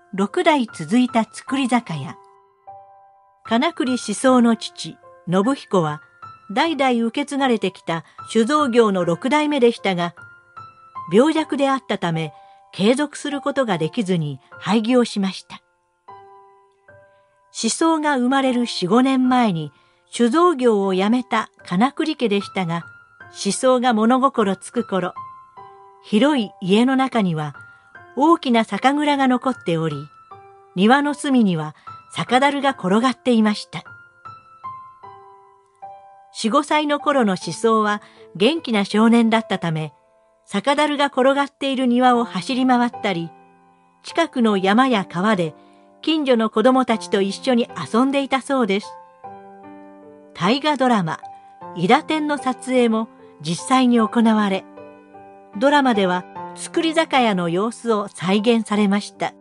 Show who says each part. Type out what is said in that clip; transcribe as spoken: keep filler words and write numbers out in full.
Speaker 1: 六代続いた造り酒屋。金栗思想の父、信彦は、代々受け継がれてきた酒造業の六代目でしたが、病弱であったため、継続することができずに廃業しました。思想が生まれる四五年前に酒造業を辞めた金栗家でしたが、思想が物心つく頃、広い家の中には大きな酒蔵が残っており、庭の隅には酒樽が転がっていました。四五歳の頃の思想は元気な少年だったため、酒樽が転がっている庭を走り回ったり、近くの山や川で近所の子供たちと一緒に遊んでいたそうです。大河ドラマ「伊達天」の撮影も実際に行われ、ドラマでは造り酒屋の様子を再現されました。